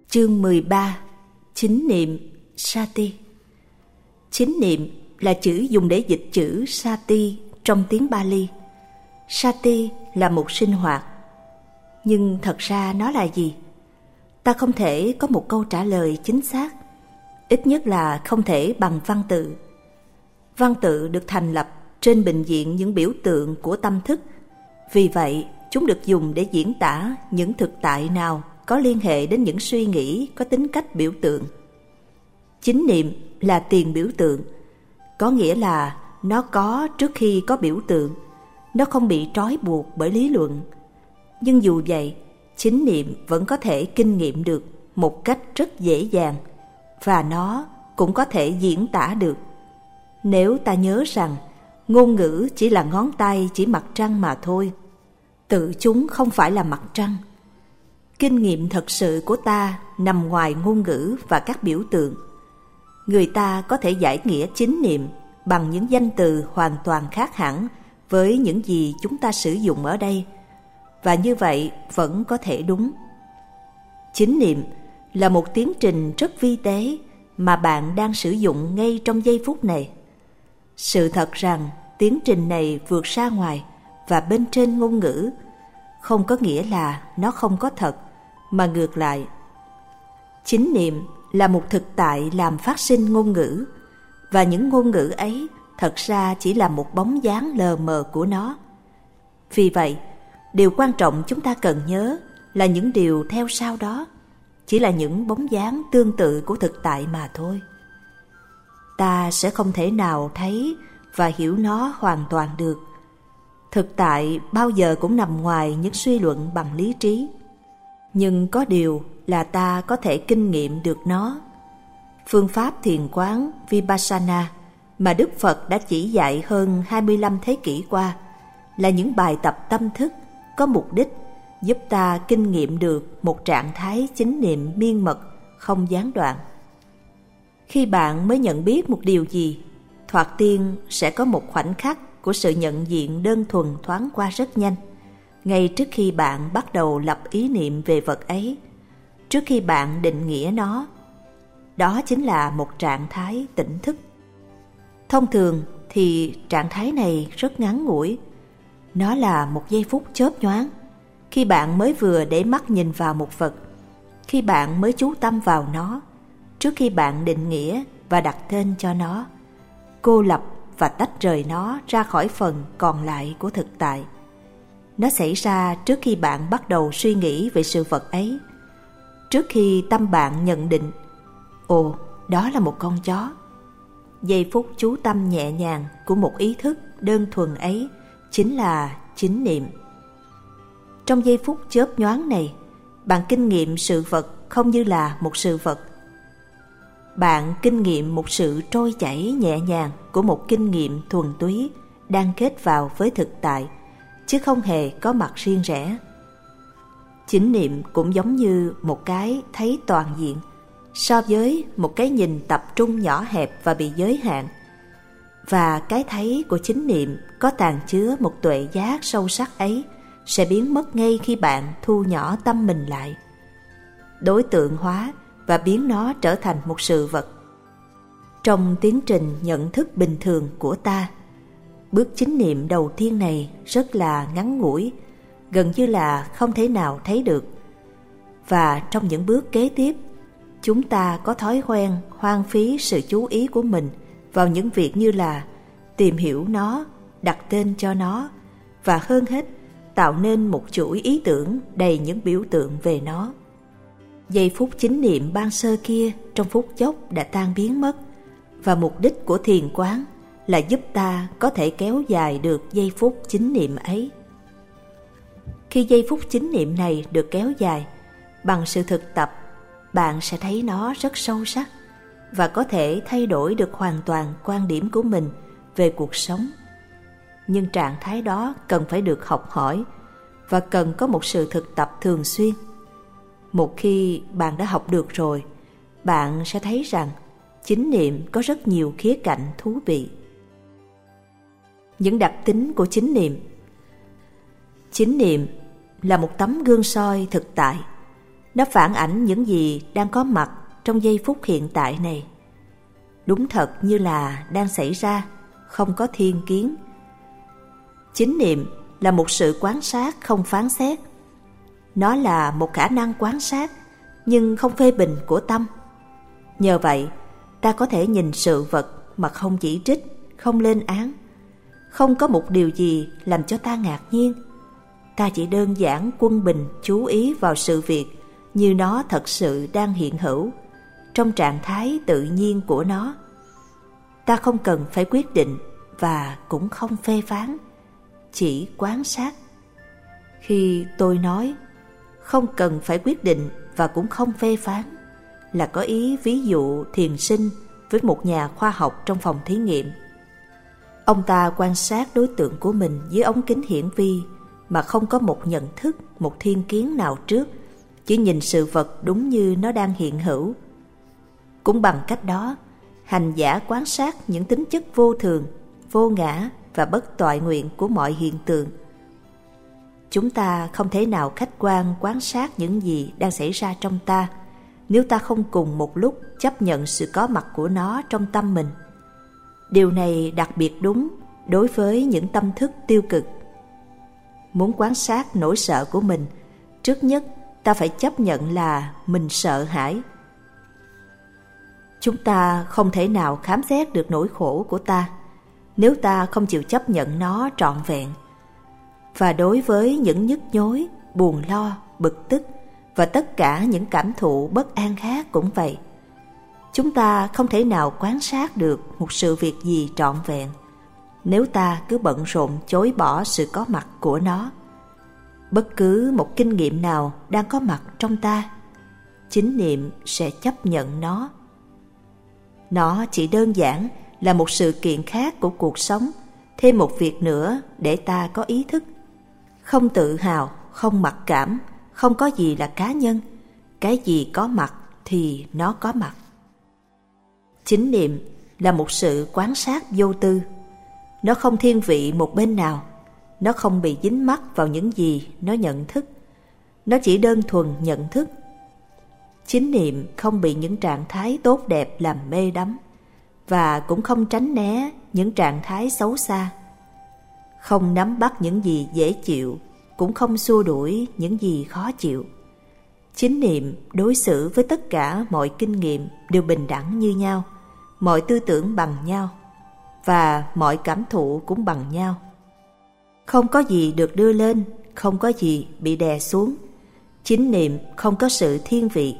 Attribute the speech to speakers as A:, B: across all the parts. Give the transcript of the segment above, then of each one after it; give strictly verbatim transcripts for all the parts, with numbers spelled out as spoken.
A: Chương mười ba. Chính niệm Sati. Chính niệm là chữ dùng để dịch chữ Sati trong tiếng Pali. Sati là một sinh hoạt. Nhưng thật ra nó là gì? Ta không thể có một câu trả lời chính xác, ít nhất là không thể bằng văn tự. Văn tự được thành lập trên bình diện những biểu tượng của tâm thức. Vì vậy, chúng được dùng để diễn tả những thực tại nào có liên hệ đến những suy nghĩ có tính cách biểu tượng. Chính niệm là tiền biểu tượng, có nghĩa là nó có trước khi có biểu tượng, nó không bị trói buộc bởi lý luận. Nhưng dù vậy, chính niệm vẫn có thể kinh nghiệm được một cách rất dễ dàng, và nó cũng có thể diễn tả được. Nếu ta nhớ rằng ngôn ngữ chỉ là ngón tay chỉ mặt trăng mà thôi, tự chúng không phải là mặt trăng. Kinh nghiệm thật sự của ta nằm ngoài ngôn ngữ và các biểu tượng. Người ta có thể giải nghĩa chính niệm bằng những danh từ hoàn toàn khác hẳn với những gì chúng ta sử dụng ở đây, và như vậy vẫn có thể đúng. Chính niệm là một tiến trình rất vi tế mà bạn đang sử dụng ngay trong giây phút này. Sự thật rằng tiến trình này vượt ra ngoài và bên trên ngôn ngữ không có nghĩa là nó không có thật, mà ngược lại. Chính niệm là một thực tại làm phát sinh ngôn ngữ, và những ngôn ngữ ấy thật ra chỉ là một bóng dáng lờ mờ của nó. Vì vậy, điều quan trọng chúng ta cần nhớ là những điều theo sau đó chỉ là những bóng dáng tương tự của thực tại mà thôi. Ta sẽ không thể nào thấy và hiểu nó hoàn toàn được. Thực tại bao giờ cũng nằm ngoài những suy luận bằng lý trí. Nhưng có điều là ta có thể kinh nghiệm được nó. Phương pháp thiền quán Vipassana mà Đức Phật đã chỉ dạy hơn hai mươi lăm thế kỷ qua là những bài tập tâm thức có mục đích giúp ta kinh nghiệm được một trạng thái chính niệm miên mật, không gián đoạn. Khi bạn mới nhận biết một điều gì, thoạt tiên sẽ có một khoảnh khắc của sự nhận diện đơn thuần thoáng qua rất nhanh, ngay trước khi bạn bắt đầu lập ý niệm về vật ấy, trước khi bạn định nghĩa nó. Đó chính là một trạng thái tỉnh thức. Thông thường thì trạng thái này rất ngắn ngủi. Nó là một giây phút chớp nhoáng, khi bạn mới vừa để mắt nhìn vào một vật, khi bạn mới chú tâm vào nó, trước khi bạn định nghĩa và đặt tên cho nó, cô lập và tách rời nó ra khỏi phần còn lại của thực tại. Nó xảy ra trước khi bạn bắt đầu suy nghĩ về sự vật ấy, trước khi tâm bạn nhận định, ồ, đó là một con chó. Giây phút chú tâm nhẹ nhàng của một ý thức đơn thuần ấy chính là chính niệm. Trong giây phút chớp nhoáng này, bạn kinh nghiệm sự vật không như là một sự vật. Bạn kinh nghiệm một sự trôi chảy nhẹ nhàng của một kinh nghiệm thuần túy đang kết vào với thực tại, chứ không hề có mặt riêng rẽ. Chính niệm cũng giống như một cái thấy toàn diện so với một cái nhìn tập trung nhỏ hẹp và bị giới hạn. Và cái thấy của chính niệm có tàng chứa một tuệ giác sâu sắc ấy sẽ biến mất ngay khi bạn thu nhỏ tâm mình lại, đối tượng hóa và biến nó trở thành một sự vật. Trong tiến trình nhận thức bình thường của ta, bước chính niệm đầu tiên này rất là ngắn ngủi, gần như là không thể nào thấy được. Và trong những bước kế tiếp, chúng ta có thói quen hoang phí sự chú ý của mình vào những việc như là tìm hiểu nó, đặt tên cho nó, và hơn hết, tạo nên một chuỗi ý tưởng đầy những biểu tượng về nó. Giây phút chính niệm ban sơ kia trong phút chốc đã tan biến mất, và mục đích của thiền quán là giúp ta có thể kéo dài được giây phút chính niệm ấy. Khi giây phút chính niệm này được kéo dài, bằng sự thực tập, bạn sẽ thấy nó rất sâu sắc và có thể thay đổi được hoàn toàn quan điểm của mình về cuộc sống. Nhưng trạng thái đó cần phải được học hỏi và cần có một sự thực tập thường xuyên. Một khi bạn đã học được rồi, bạn sẽ thấy rằng chính niệm có rất nhiều khía cạnh thú vị. Những đặc tính của chính niệm. Chính niệm là một tấm gương soi thực tại. Nó phản ảnh những gì đang có mặt trong giây phút hiện tại này. Đúng thật như là đang xảy ra, không có thiên kiến. Chánh niệm là một sự quan sát không phán xét. Nó là một khả năng quan sát nhưng không phê bình của tâm. Nhờ vậy, ta có thể nhìn sự vật mà không chỉ trích, không lên án. Không có một điều gì làm cho ta ngạc nhiên. Ta chỉ đơn giản quân bình chú ý vào sự việc như nó thật sự đang hiện hữu, trong trạng thái tự nhiên của nó. Ta không cần phải quyết định và cũng không phê phán, chỉ quan sát. Khi tôi nói không cần phải quyết định và cũng không phê phán, là có ý ví dụ thiền sinh với một nhà khoa học trong phòng thí nghiệm. Ông ta quan sát đối tượng của mình dưới ống kính hiển vi mà không có một nhận thức, một thiên kiến nào trước, chỉ nhìn sự vật đúng như nó đang hiện hữu. Cũng bằng cách đó, hành giả quan sát những tính chất vô thường, vô ngã và bất toại nguyện của mọi hiện tượng. Chúng ta không thể nào khách quan quan sát những gì đang xảy ra trong ta nếu ta không cùng một lúc chấp nhận sự có mặt của nó trong tâm mình. Điều này đặc biệt đúng đối với những tâm thức tiêu cực. Muốn quan sát nỗi sợ của mình, trước nhất ta phải chấp nhận là mình sợ hãi. Chúng ta không thể nào khám xét được nỗi khổ của ta nếu ta không chịu chấp nhận nó trọn vẹn. Và đối với những nhức nhối, buồn lo, bực tức và tất cả những cảm thụ bất an khác cũng vậy. Chúng ta không thể nào quan sát được một sự việc gì trọn vẹn nếu ta cứ bận rộn chối bỏ sự có mặt của nó. Bất cứ một kinh nghiệm nào đang có mặt trong ta, chánh niệm sẽ chấp nhận nó. Nó chỉ đơn giản là một sự kiện khác của cuộc sống, thêm một việc nữa để ta có ý thức. Không tự hào, không mặc cảm, không có gì là cá nhân. Cái gì có mặt thì nó có mặt. Chánh niệm là một sự quan sát vô tư. Nó không thiên vị một bên nào. Nó không bị dính mắc vào những gì nó nhận thức. Nó chỉ đơn thuần nhận thức. Chánh niệm không bị những trạng thái tốt đẹp làm mê đắm, và cũng không tránh né những trạng thái xấu xa. Không nắm bắt những gì dễ chịu, cũng không xua đuổi những gì khó chịu. Chánh niệm đối xử với tất cả mọi kinh nghiệm đều bình đẳng như nhau, mọi tư tưởng bằng nhau, và mọi cảm thụ cũng bằng nhau. Không có gì được đưa lên, không có gì bị đè xuống. Chánh niệm không có sự thiên vị.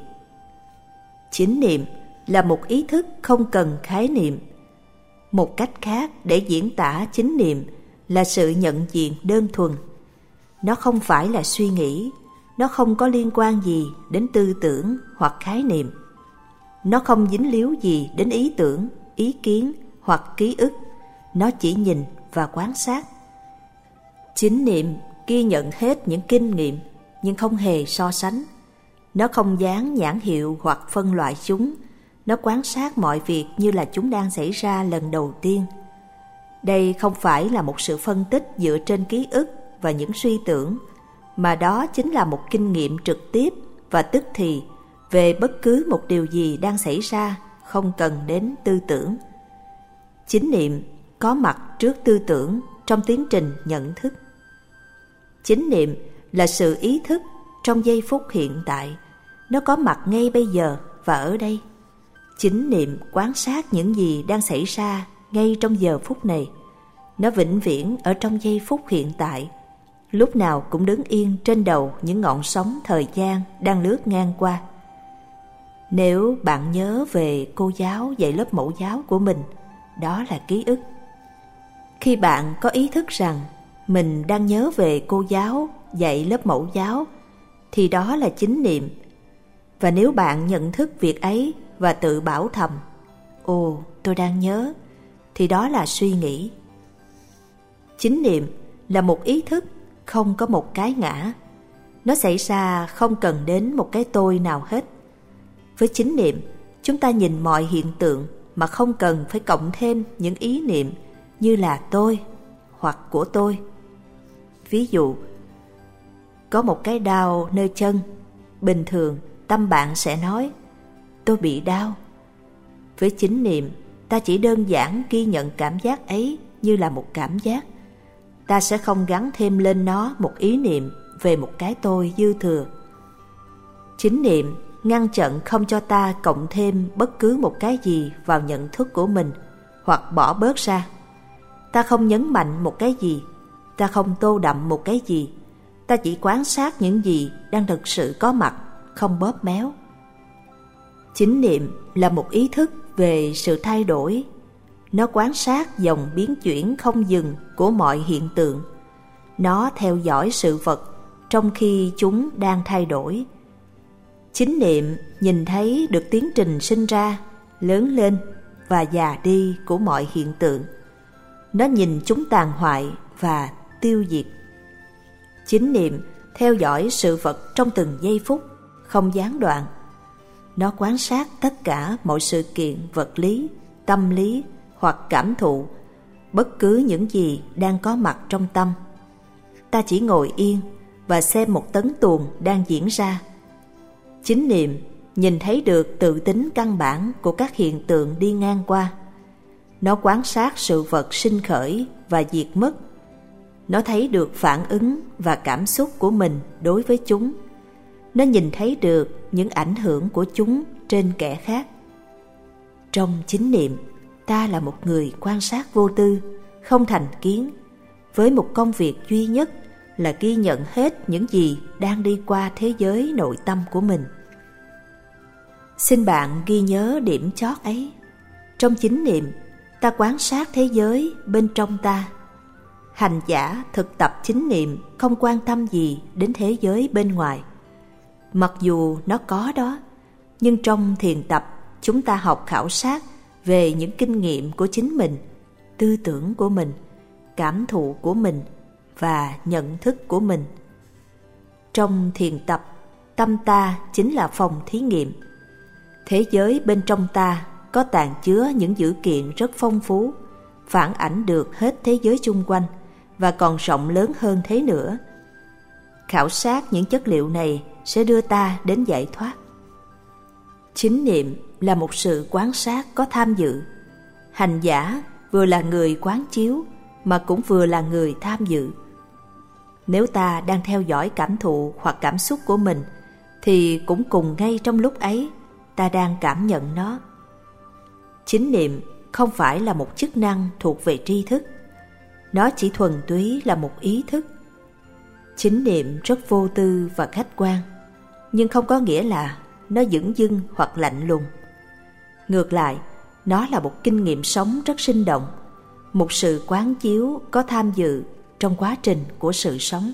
A: Chánh niệm là một ý thức không cần khái niệm. Một cách khác để diễn tả chánh niệm là sự nhận diện đơn thuần. Nó không phải là suy nghĩ, nó không có liên quan gì đến tư tưởng hoặc khái niệm. Nó không dính líu gì đến ý tưởng, ý kiến hoặc ký ức. Nó chỉ nhìn và quan sát. Chánh niệm ghi nhận hết những kinh nghiệm nhưng không hề so sánh. Nó không dán nhãn hiệu hoặc phân loại chúng. Nó quan sát mọi việc như là chúng đang xảy ra lần đầu tiên. Đây không phải là một sự phân tích dựa trên ký ức và những suy tưởng, mà đó chính là một kinh nghiệm trực tiếp và tức thì về bất cứ một điều gì đang xảy ra, không cần đến tư tưởng. Chánh niệm có mặt trước tư tưởng trong tiến trình nhận thức. Chánh niệm là sự ý thức trong giây phút hiện tại. Nó có mặt ngay bây giờ và ở đây. Chánh niệm quan sát những gì đang xảy ra ngay trong giờ phút này. Nó vĩnh viễn ở trong giây phút hiện tại, lúc nào cũng đứng yên trên đầu những ngọn sóng thời gian đang lướt ngang qua. Nếu bạn nhớ về cô giáo dạy lớp mẫu giáo của mình, đó là ký ức. Khi bạn có ý thức rằng mình đang nhớ về cô giáo dạy lớp mẫu giáo, thì đó là chánh niệm. Và nếu bạn nhận thức việc ấy và tự bảo thầm, ồ, tôi đang nhớ, thì đó là suy nghĩ. Chánh niệm là một ý thức, không có một cái ngã. Nó xảy ra không cần đến một cái tôi nào hết. Với chánh niệm, chúng ta nhìn mọi hiện tượng mà không cần phải cộng thêm những ý niệm như là tôi hoặc của tôi. Ví dụ, có một cái đau nơi chân, bình thường tâm bạn sẽ nói: tôi bị đau. Với chánh niệm, ta chỉ đơn giản ghi nhận cảm giác ấy như là một cảm giác. Ta sẽ không gắn thêm lên nó một ý niệm về một cái tôi dư thừa. Chánh niệm ngăn chặn không cho ta cộng thêm bất cứ một cái gì vào nhận thức của mình hoặc bỏ bớt ra. Ta không nhấn mạnh một cái gì, ta không tô đậm một cái gì, ta chỉ quan sát những gì đang thực sự có mặt, không bóp méo. Chánh niệm là một ý thức về sự thay đổi. Nó quan sát dòng biến chuyển không dừng của mọi hiện tượng. Nó theo dõi sự vật trong khi chúng đang thay đổi. Chánh niệm nhìn thấy được tiến trình sinh ra, lớn lên và già đi của mọi hiện tượng. Nó nhìn chúng tàn hoại và tiêu diệt. Chánh niệm theo dõi sự vật trong từng giây phút, không gián đoạn. Nó quan sát tất cả mọi sự kiện vật lý, tâm lý hoặc cảm thụ, bất cứ những gì đang có mặt trong tâm. Ta chỉ ngồi yên và xem một tấn tuồng đang diễn ra. Chánh niệm nhìn thấy được tự tính căn bản của các hiện tượng đi ngang qua. Nó quan sát sự vật sinh khởi và diệt mất. Nó thấy được phản ứng và cảm xúc của mình đối với chúng. Nó nhìn thấy được những ảnh hưởng của chúng trên kẻ khác. Trong chánh niệm, ta là một người quan sát vô tư, không thành kiến, với một công việc duy nhất là ghi nhận hết những gì đang đi qua thế giới nội tâm của mình. Xin bạn ghi nhớ điểm chót ấy. Trong chánh niệm, ta quan sát thế giới bên trong ta. Hành giả thực tập chánh niệm không quan tâm gì đến thế giới bên ngoài. Mặc dù nó có đó, nhưng trong thiền tập chúng ta học khảo sát về những kinh nghiệm của chính mình, tư tưởng của mình, cảm thụ của mình và nhận thức của mình. Trong thiền tập, tâm ta chính là phòng thí nghiệm. Thế giới bên trong ta có tàng chứa những dữ kiện rất phong phú, phản ảnh được hết thế giới chung quanh và còn rộng lớn hơn thế nữa. Khảo sát những chất liệu này sẽ đưa ta đến giải thoát. Chánh niệm là một sự quan sát có tham dự. Hành giả vừa là người quán chiếu mà cũng vừa là người tham dự. Nếu ta đang theo dõi cảm thụ hoặc cảm xúc của mình thì cũng cùng ngay trong lúc ấy ta đang cảm nhận nó. Chánh niệm không phải là một chức năng thuộc về tri thức. Nó chỉ thuần túy là một ý thức. Chánh niệm rất vô tư và khách quan, nhưng không có nghĩa là nó dửng dưng hoặc lạnh lùng. Ngược lại, nó là một kinh nghiệm sống rất sinh động, một sự quán chiếu có tham dự trong quá trình của sự sống.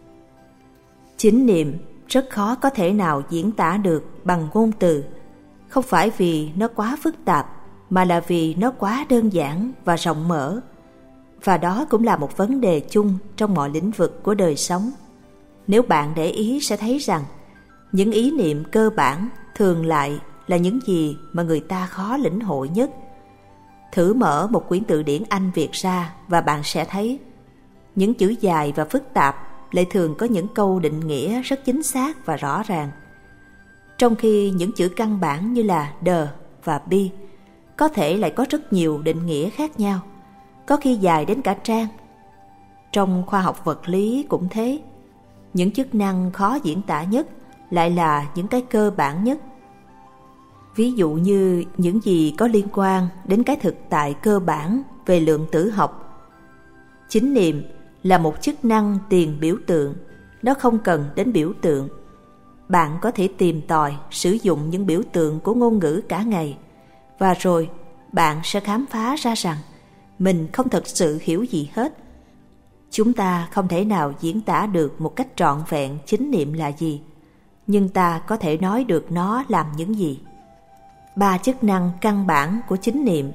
A: Chánh niệm rất khó có thể nào diễn tả được bằng ngôn từ, không phải vì nó quá phức tạp, mà là vì nó quá đơn giản và rộng mở. Và đó cũng là một vấn đề chung trong mọi lĩnh vực của đời sống. Nếu bạn để ý sẽ thấy rằng những ý niệm cơ bản thường lại là những gì mà người ta khó lĩnh hội nhất. Thử mở một quyển từ điển Anh Việt ra và bạn sẽ thấy những chữ dài và phức tạp lại thường có những câu định nghĩa rất chính xác và rõ ràng, trong khi những chữ căn bản như là the và be có thể lại có rất nhiều định nghĩa khác nhau, có khi dài đến cả trang. Trong khoa học vật lý cũng thế, những chức năng khó diễn tả nhất lại là những cái cơ bản nhất. Ví dụ như những gì có liên quan đến cái thực tại cơ bản về lượng tử học. Chánh niệm là một chức năng tiền biểu tượng, nó không cần đến biểu tượng. Bạn có thể tìm tòi sử dụng những biểu tượng của ngôn ngữ cả ngày, và rồi bạn sẽ khám phá ra rằng mình không thật sự hiểu gì hết. Chúng ta không thể nào diễn tả được một cách trọn vẹn chánh niệm là gì, nhưng ta có thể nói được nó làm những gì. Ba chức năng căn bản của chánh niệm.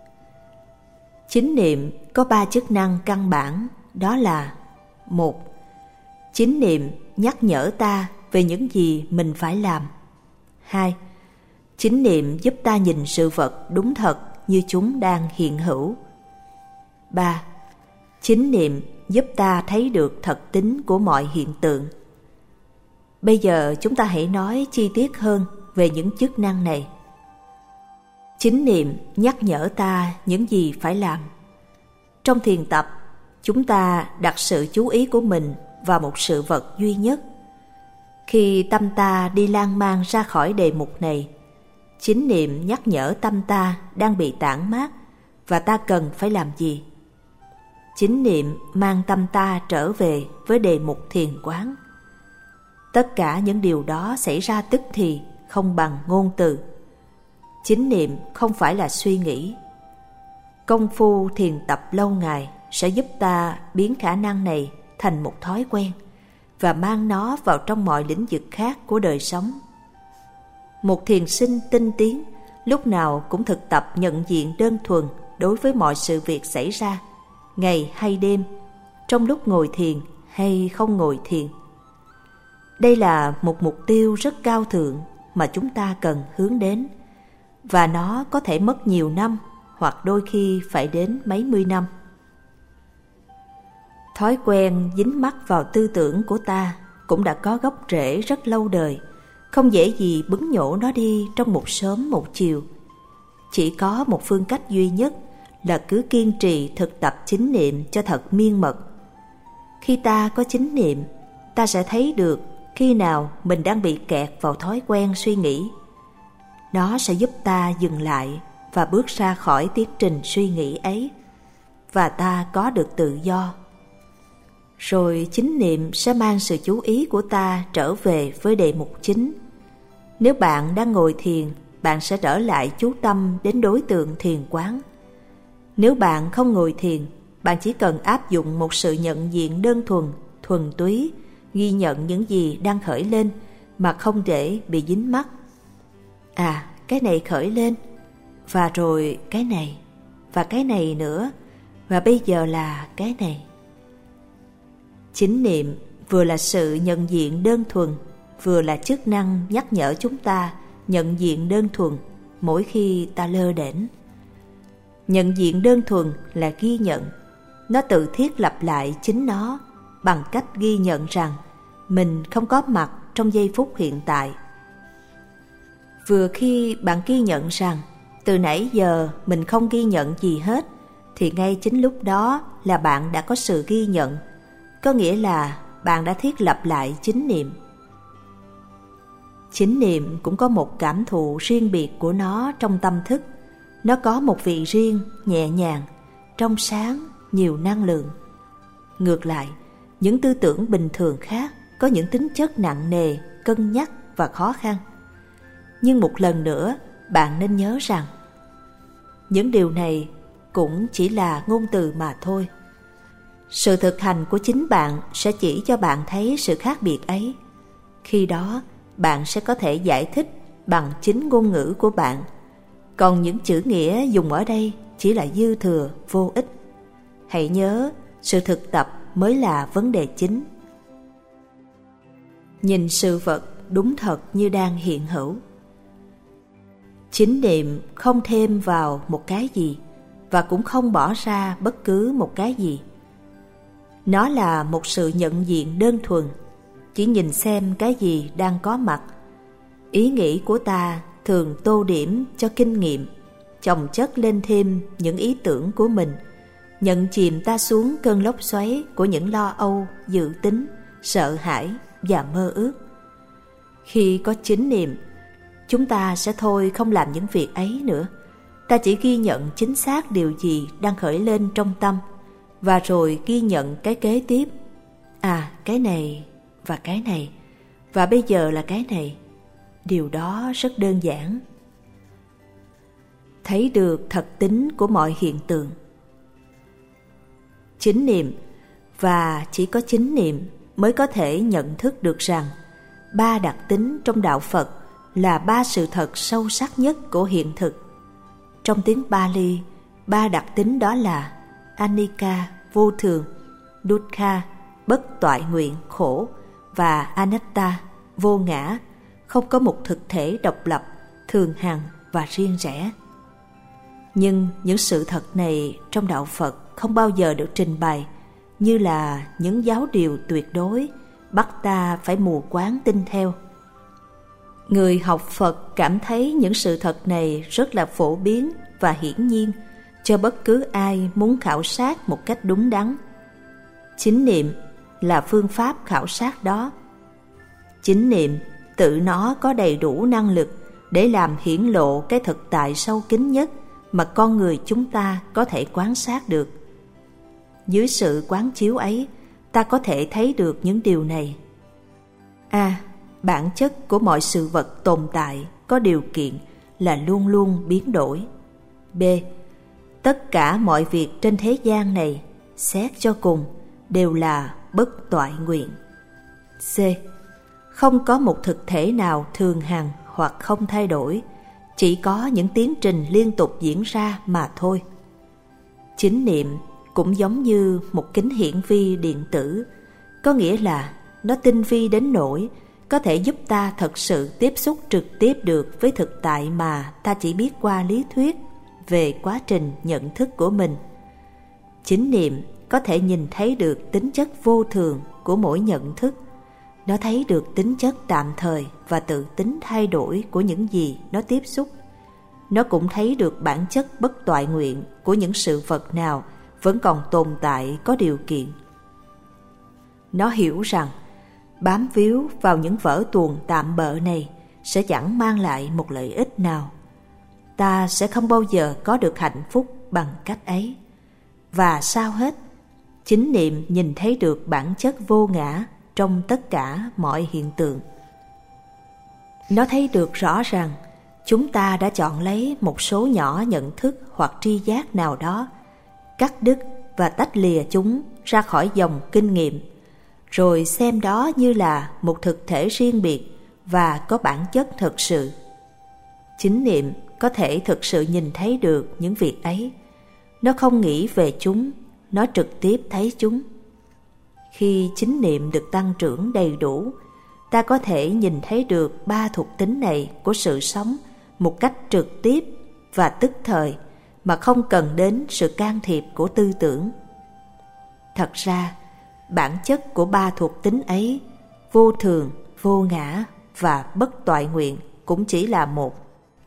A: Chánh niệm có ba chức năng căn bản, đó là: một. Chánh niệm nhắc nhở ta về những gì mình phải làm. Hai. Chánh niệm giúp ta nhìn sự vật đúng thật như chúng đang hiện hữu. Ba. Chánh niệm giúp ta thấy được thật tính của mọi hiện tượng. Bây giờ chúng ta hãy nói chi tiết hơn về những chức năng này. Chánh niệm nhắc nhở ta những gì phải làm. Trong thiền tập, chúng ta đặt sự chú ý của mình vào một sự vật duy nhất. Khi tâm ta đi lan man ra khỏi đề mục này, chánh niệm nhắc nhở tâm ta đang bị tản mát và ta cần phải làm gì. Chánh niệm mang tâm ta trở về với đề mục thiền quán. Tất cả những điều đó xảy ra tức thì, không bằng ngôn từ. Chánh niệm không phải là suy nghĩ. Công phu thiền tập lâu ngày sẽ giúp ta biến khả năng này thành một thói quen và mang nó vào trong mọi lĩnh vực khác của đời sống. Một thiền sinh tinh tiến lúc nào cũng thực tập nhận diện đơn thuần đối với mọi sự việc xảy ra, ngày hay đêm, trong lúc ngồi thiền hay không ngồi thiền. Đây là một mục tiêu rất cao thượng mà chúng ta cần hướng đến, và nó có thể mất nhiều năm hoặc đôi khi phải đến mấy mươi năm. Thói quen dính mắc vào tư tưởng của ta cũng đã có gốc rễ rất lâu đời, không dễ gì bứng nhổ nó đi trong một sớm một chiều. Chỉ có một phương cách duy nhất là cứ kiên trì thực tập chánh niệm cho thật miên mật. Khi ta có chánh niệm, ta sẽ thấy được khi nào mình đang bị kẹt vào thói quen suy nghĩ. Nó sẽ giúp ta dừng lại và bước ra khỏi tiến trình suy nghĩ ấy, và ta có được tự do. Rồi chánh niệm sẽ mang sự chú ý của ta trở về với đề mục chính. Nếu bạn đang ngồi thiền, bạn sẽ trở lại chú tâm đến đối tượng thiền quán. Nếu bạn không ngồi thiền, bạn chỉ cần áp dụng một sự nhận diện đơn thuần, thuần túy, ghi nhận những gì đang khởi lên mà không để bị dính mắc. À, cái này khởi lên, và rồi cái này, và cái này nữa, và bây giờ là cái này. Chánh niệm vừa là sự nhận diện đơn thuần, vừa là chức năng nhắc nhở chúng ta nhận diện đơn thuần mỗi khi ta lơ đễnh. Nhận diện đơn thuần là ghi nhận. Nó tự thiết lập lại chính nó bằng cách ghi nhận rằng mình không có mặt trong giây phút hiện tại. Vừa khi bạn ghi nhận rằng từ nãy giờ mình không ghi nhận gì hết, thì ngay chính lúc đó là bạn đã có sự ghi nhận, có nghĩa là bạn đã thiết lập lại chánh niệm. Chánh niệm cũng có một cảm thụ riêng biệt của nó trong tâm thức. Nó có một vị riêng, nhẹ nhàng, trong sáng, nhiều năng lượng. Ngược lại, những tư tưởng bình thường khác có những tính chất nặng nề, cân nhắc và khó khăn. Nhưng một lần nữa, bạn nên nhớ rằng những điều này cũng chỉ là ngôn từ mà thôi. Sự thực hành của chính bạn sẽ chỉ cho bạn thấy sự khác biệt ấy. Khi đó, bạn sẽ có thể giải thích bằng chính ngôn ngữ của bạn. Còn những chữ nghĩa dùng ở đây chỉ là dư thừa, vô ích. Hãy nhớ, sự thực tập mới là vấn đề chính. Nhìn sự vật đúng thật như đang hiện hữu. Chánh niệm không thêm vào một cái gì và cũng không bỏ ra bất cứ một cái gì. Nó là một sự nhận diện đơn thuần, chỉ nhìn xem cái gì đang có mặt. Ý nghĩ của ta thường tô điểm cho kinh nghiệm, chồng chất lên thêm những ý tưởng của mình, nhận chìm ta xuống cơn lốc xoáy của những lo âu, dự tính, sợ hãi và mơ ước. Khi có chánh niệm, chúng ta sẽ thôi không làm những việc ấy nữa. Ta chỉ ghi nhận chính xác điều gì đang khởi lên trong tâm, và rồi ghi nhận cái kế tiếp. À, cái này và cái này, và bây giờ là cái này. Điều đó rất đơn giản. Thấy được thật tính của mọi hiện tượng. Chánh niệm, và chỉ có chánh niệm mới có thể nhận thức được rằng ba đặc tính trong đạo Phật là ba sự thật sâu sắc nhất của hiện thực. Trong tiếng Pali, ba đặc tính đó là Anicca, vô thường, Dukkha, bất toại nguyện, khổ, và Anatta, vô ngã, không có một thực thể độc lập, thường hằng và riêng rẽ. Nhưng những sự thật này trong đạo Phật không bao giờ được trình bày như là những giáo điều tuyệt đối, bắt ta phải mù quáng tin theo. Người học Phật cảm thấy những sự thật này rất là phổ biến và hiển nhiên cho bất cứ ai muốn khảo sát một cách đúng đắn. Chánh niệm là phương pháp khảo sát đó. Chánh niệm tự nó có đầy đủ năng lực để làm hiển lộ cái thực tại sâu kín nhất mà con người chúng ta có thể quan sát được. Dưới sự quán chiếu ấy, ta có thể thấy được những điều này. A. Bản chất của mọi sự vật tồn tại có điều kiện là luôn luôn biến đổi. B. Tất cả mọi việc trên thế gian này, xét cho cùng, đều là bất toại nguyện. C. Không có một thực thể nào thường hằng hoặc không thay đổi, chỉ có những tiến trình liên tục diễn ra mà thôi. Chánh niệm cũng giống như một kính hiển vi điện tử, có nghĩa là nó tinh vi đến nỗi có thể giúp ta thật sự tiếp xúc trực tiếp được với thực tại mà ta chỉ biết qua lý thuyết về quá trình nhận thức của mình. Chánh niệm có thể nhìn thấy được tính chất vô thường của mỗi nhận thức. Nó thấy được tính chất tạm thời và tự tính thay đổi của những gì nó tiếp xúc. Nó cũng thấy được bản chất bất toại nguyện của những sự vật nào vẫn còn tồn tại có điều kiện. Nó hiểu rằng bám víu vào những vở tuồng tạm bợ này sẽ chẳng mang lại một lợi ích nào. Ta sẽ không bao giờ có được hạnh phúc bằng cách ấy. Và sao hết, chánh niệm nhìn thấy được bản chất vô ngã trong tất cả mọi hiện tượng. Nó thấy được rõ rằng chúng ta đã chọn lấy một số nhỏ nhận thức hoặc tri giác nào đó, cắt đứt và tách lìa chúng ra khỏi dòng kinh nghiệm, rồi xem đó như là một thực thể riêng biệt và có bản chất thực sự. Chánh niệm có thể thực sự nhìn thấy được những việc ấy. Nó không nghĩ về chúng, nó trực tiếp thấy chúng. Khi chánh niệm được tăng trưởng đầy đủ, ta có thể nhìn thấy được ba thuộc tính này của sự sống một cách trực tiếp và tức thời mà không cần đến sự can thiệp của tư tưởng. Thật ra, bản chất của ba thuộc tính ấy, vô thường, vô ngã và bất toại nguyện, cũng chỉ là một.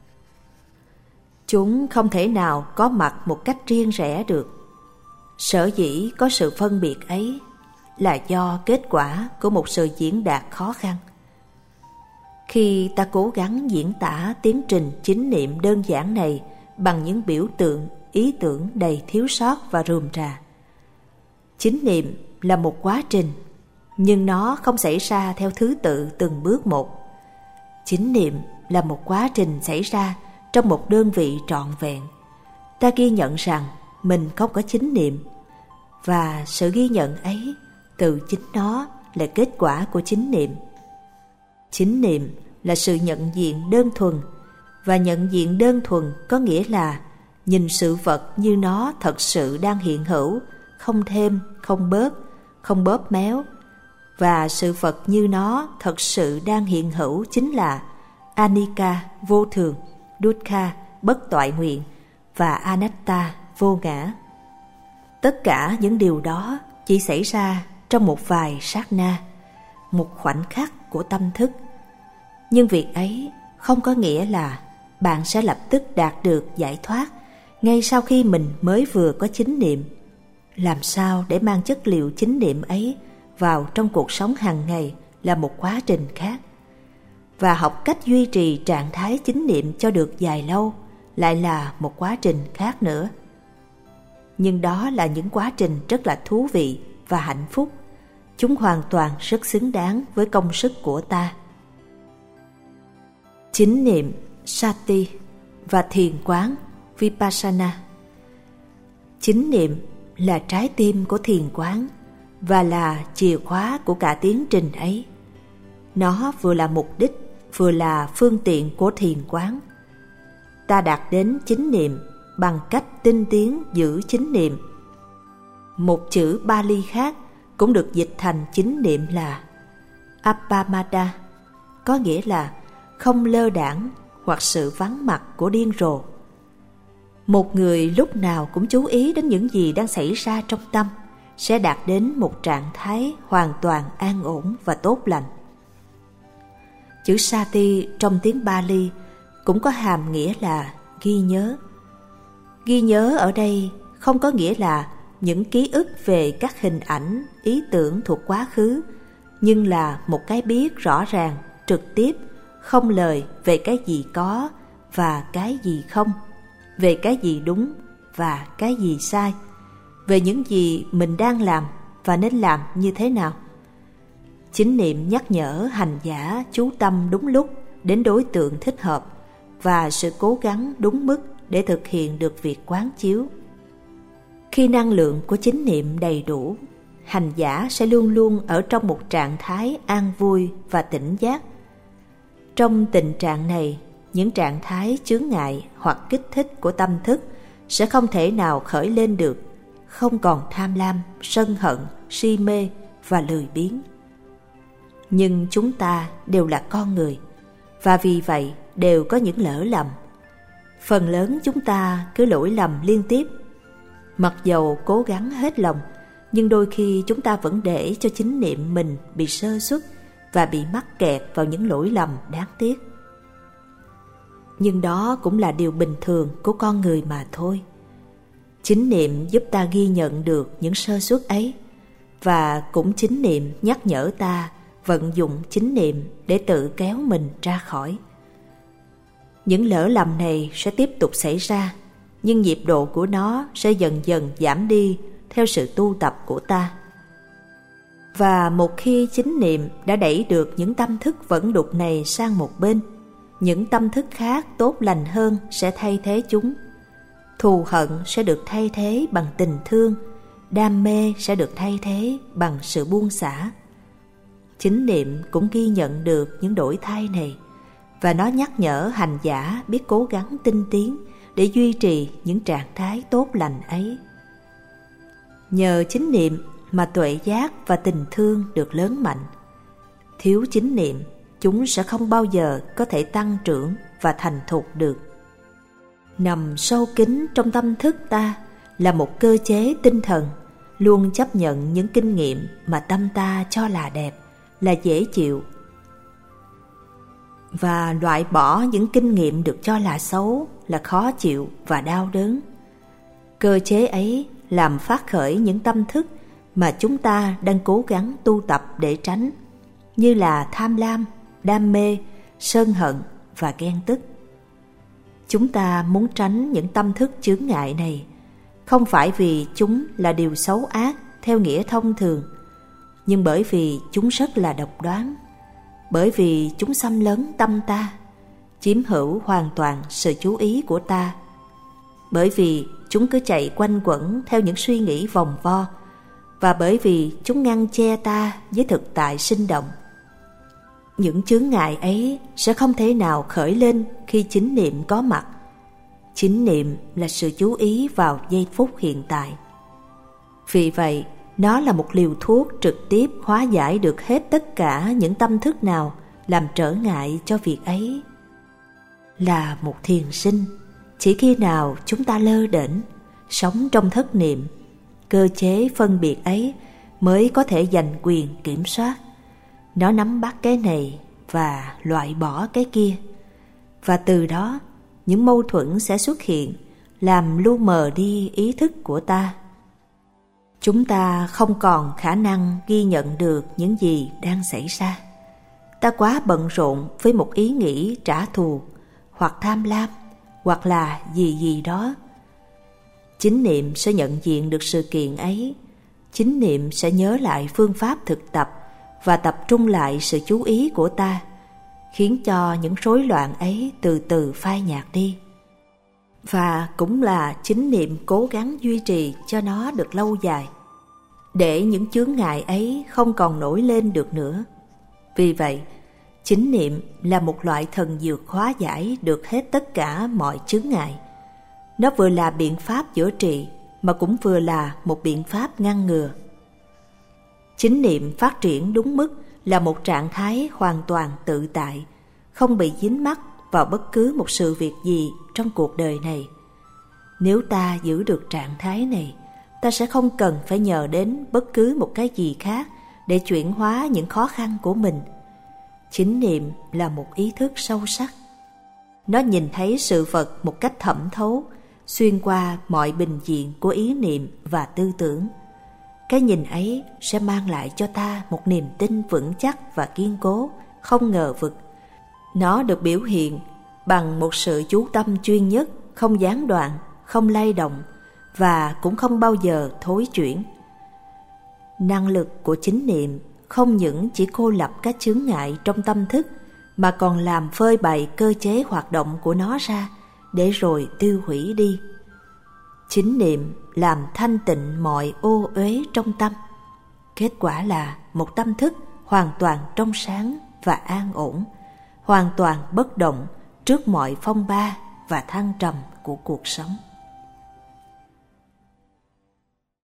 A: Chúng không thể nào có mặt một cách riêng rẽ được. Sở dĩ có sự phân biệt ấy là do kết quả của một sự diễn đạt khó khăn. Khi ta cố gắng diễn tả tiến trình chánh niệm đơn giản này bằng những biểu tượng, ý tưởng đầy thiếu sót và rườm rà. Chánh niệm là một quá trình, nhưng nó không xảy ra theo thứ tự từng bước một. Chánh niệm là một quá trình xảy ra trong một đơn vị trọn vẹn. Ta ghi nhận rằng mình không có chánh niệm, và sự ghi nhận ấy từ chính nó là kết quả của chánh niệm. Chánh niệm là sự nhận diện đơn thuần, và nhận diện đơn thuần có nghĩa là nhìn sự vật như nó thật sự đang hiện hữu, không thêm, không bớt, không bóp méo. Và sự vật như nó thật sự đang hiện hữu chính là Anicca, vô thường, Dukkha, bất toại nguyện, và Anatta, vô ngã. Tất cả những điều đó chỉ xảy ra trong một vài sát na, một khoảnh khắc của tâm thức. Nhưng việc ấy không có nghĩa là bạn sẽ lập tức đạt được giải thoát ngay sau khi mình mới vừa có chánh niệm. Làm sao để mang chất liệu chánh niệm ấy vào trong cuộc sống hàng ngày là một quá trình khác. Và học cách duy trì trạng thái chánh niệm cho được dài lâu lại là một quá trình khác nữa. Nhưng đó là những quá trình rất là thú vị và hạnh phúc. Chúng hoàn toàn rất xứng đáng với công sức của ta. Chánh niệm, sati và thiền quán, vipassana. Chánh niệm là trái tim của thiền quán và là chìa khóa của cả tiến trình ấy. Nó vừa là mục đích, vừa là phương tiện của thiền quán. Ta đạt đến chánh niệm bằng cách tinh tiến giữ chánh niệm. Một chữ Pali khác cũng được dịch thành chánh niệm là Appamada, có nghĩa là không lơ đãng hoặc sự vắng mặt của điên rồ. Một người lúc nào cũng chú ý đến những gì đang xảy ra trong tâm, sẽ đạt đến một trạng thái hoàn toàn an ổn và tốt lành. Chữ Sati trong tiếng Pali cũng có hàm nghĩa là ghi nhớ. Ghi nhớ ở đây không có nghĩa là những ký ức về các hình ảnh, ý tưởng thuộc quá khứ, nhưng là một cái biết rõ ràng, trực tiếp, không lời về cái gì có và cái gì không, về cái gì đúng và cái gì sai, về những gì mình đang làm và nên làm như thế nào. Chánh niệm nhắc nhở hành giả chú tâm đúng lúc đến đối tượng thích hợp và sự cố gắng đúng mức để thực hiện được việc quán chiếu. Khi năng lượng của chánh niệm đầy đủ, hành giả sẽ luôn luôn ở trong một trạng thái an vui và tỉnh giác. Trong tình trạng này, những trạng thái chướng ngại hoặc kích thích của tâm thức sẽ không thể nào khởi lên được, không còn tham lam, sân hận, si mê và lười biếng. Nhưng chúng ta đều là con người, và vì vậy đều có những lỡ lầm. Phần lớn chúng ta cứ lỗi lầm liên tiếp. Mặc dầu cố gắng hết lòng, nhưng đôi khi chúng ta vẫn để cho chánh niệm mình bị sơ suất và bị mắc kẹt vào những lỗi lầm đáng tiếc. Nhưng đó cũng là điều bình thường của con người mà thôi. Chánh niệm giúp ta ghi nhận được những sơ suất ấy, và cũng chánh niệm nhắc nhở ta vận dụng chánh niệm để tự kéo mình ra khỏi. Những lỡ lầm này sẽ tiếp tục xảy ra, nhưng nhịp độ của nó sẽ dần dần giảm đi theo sự tu tập của ta. Và một khi chánh niệm đã đẩy được những tâm thức vẩn đục này sang một bên, những tâm thức khác tốt lành hơn sẽ thay thế chúng. Thù hận sẽ được thay thế bằng tình thương, đam mê sẽ được thay thế bằng sự buông xả. Chánh niệm cũng ghi nhận được những đổi thay này, và nó nhắc nhở hành giả biết cố gắng tinh tiến để duy trì những trạng thái tốt lành ấy. Nhờ chánh niệm mà tuệ giác và tình thương được lớn mạnh. Thiếu chánh niệm, chúng sẽ không bao giờ có thể tăng trưởng và thành thục được. Nằm sâu kín trong tâm thức ta là một cơ chế tinh thần luôn chấp nhận những kinh nghiệm mà tâm ta cho là đẹp, là dễ chịu, và loại bỏ những kinh nghiệm được cho là xấu, là khó chịu và đau đớn. Cơ chế ấy làm phát khởi những tâm thức mà chúng ta đang cố gắng tu tập để tránh, như là tham lam, đam mê, sân hận và ghen tức. Chúng ta muốn tránh những tâm thức chướng ngại này, không phải vì chúng là điều xấu ác theo nghĩa thông thường, nhưng bởi vì chúng rất là độc đoán, bởi vì chúng xâm lấn tâm ta, chiếm hữu hoàn toàn sự chú ý của ta, bởi vì chúng cứ chạy quanh quẩn theo những suy nghĩ vòng vo, và bởi vì chúng ngăn che ta với thực tại sinh động. Những chướng ngại ấy sẽ không thể nào khởi lên khi chánh niệm có mặt. Chánh niệm là sự chú ý vào giây phút hiện tại. Vì vậy, nó là một liều thuốc trực tiếp hóa giải được hết tất cả những tâm thức nào làm trở ngại cho việc ấy. Là một thiền sinh, chỉ khi nào chúng ta lơ đễnh, sống trong thất niệm, cơ chế phân biệt ấy mới có thể giành quyền kiểm soát. Nó nắm bắt cái này và loại bỏ cái kia, và từ đó những mâu thuẫn sẽ xuất hiện, làm lu mờ đi ý thức của ta. Chúng ta không còn khả năng ghi nhận được những gì đang xảy ra. Ta quá bận rộn với một ý nghĩ trả thù, hoặc tham lam, hoặc là gì gì đó. Chánh niệm sẽ nhận diện được sự kiện ấy. Chánh niệm sẽ nhớ lại phương pháp thực tập và tập trung lại sự chú ý của ta, khiến cho những rối loạn ấy từ từ phai nhạt đi. Và cũng là chánh niệm cố gắng duy trì cho nó được lâu dài, để những chướng ngại ấy không còn nổi lên được nữa. Vì vậy, chánh niệm là một loại thần dược hóa giải được hết tất cả mọi chướng ngại. Nó vừa là biện pháp chữa trị, mà cũng vừa là một biện pháp ngăn ngừa. Chánh niệm phát triển đúng mức là một trạng thái hoàn toàn tự tại, không bị dính mắc vào bất cứ một sự việc gì trong cuộc đời này. Nếu ta giữ được trạng thái này, ta sẽ không cần phải nhờ đến bất cứ một cái gì khác để chuyển hóa những khó khăn của mình. Chánh niệm là một ý thức sâu sắc. Nó nhìn thấy sự vật một cách thẩm thấu, xuyên qua mọi bình diện của ý niệm và tư tưởng. Cái nhìn ấy sẽ mang lại cho ta một niềm tin vững chắc và kiên cố, không ngờ vực. Nó được biểu hiện bằng một sự chú tâm chuyên nhất, không gián đoạn, không lay động và cũng không bao giờ thối chuyển. Năng lực của chánh niệm không những chỉ cô lập các chướng ngại trong tâm thức, mà còn làm phơi bày cơ chế hoạt động của nó ra để rồi tiêu hủy đi. Chánh niệm làm thanh tịnh mọi ô uế trong tâm. Kết quả là một tâm thức hoàn toàn trong sáng và an ổn, hoàn toàn bất động trước mọi phong ba và thăng trầm của cuộc sống.